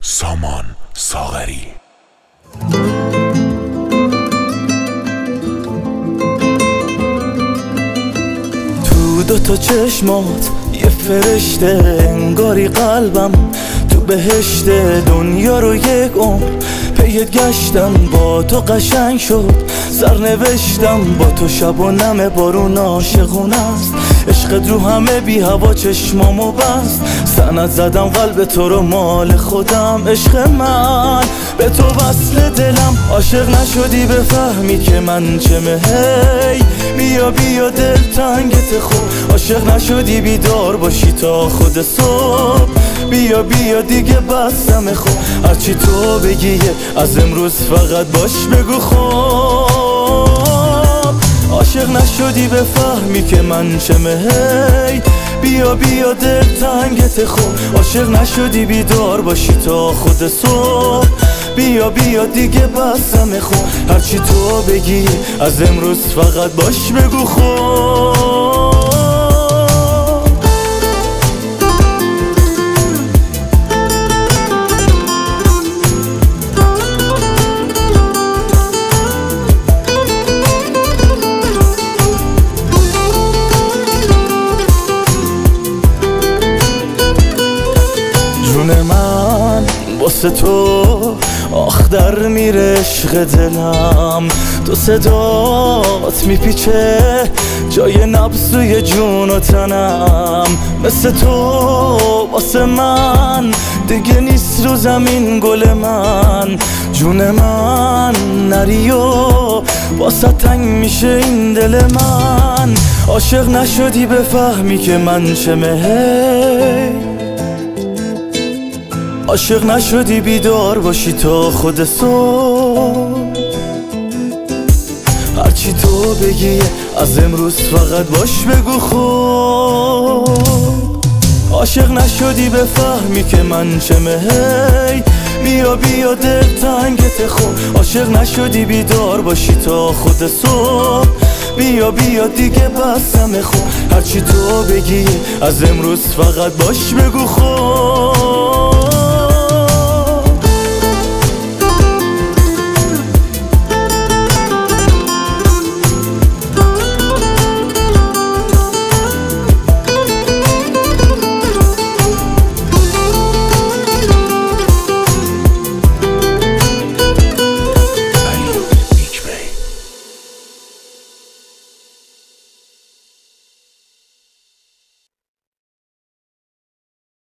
سامان ساغری. تو دوتا چشمات یه فرشته، انگاری قلبم تو بهشته. دنیا رو یک عمر پیت گشتم، با تو قشنگ شد سرنوشتم. با تو شب و نم بارون عاشقونه است، عشقت رو همه بی هوا چشمامو بست. سند زدم قلب تو رو مال خودم، عشق من به تو وصل دلم. عاشق نشدی بفهمی که من چمه، هی بیا بیا دل تنگت خوب. عاشق نشدی بیدار باشی تا خود صبح، بیا بیا دیگه بستم خوب. هرچی تو بگی از امروز فقط باش بگو خوب. عاشق نشدی بفهمی که من چمه، هی بیا بیا دل تنگت خوب. عاشق نشدی بیدار باشی تا خود صبح، بیا بیا دیگه بستم خوب. هرچی تو بگی از امروز فقط باش بگو خوب. جون من واسه تو آخ در میره عشق دلم. تو صدات میپیچه جای نبض توی جون و تنم. مثل تو واسه من دیگه نیست رو زمین گل من. جون من نری و واسه تنگ میشه این دل من. عاشق نشدی بفهمی که من چمه، عاشق نشدی بیدار باشی تا خود صبح. هرچی تو بگی از امروز فقط باش بگو خوب. عاشق نشدی بفهمی که من چمه، هی بیا بیا دل تنگت خوب. عاشق نشدی بیدار باشی تا خود صبح، بیا بیا دیگه بستم خوب. هرچی تو بگی از امروز فقط باش بگو خوب.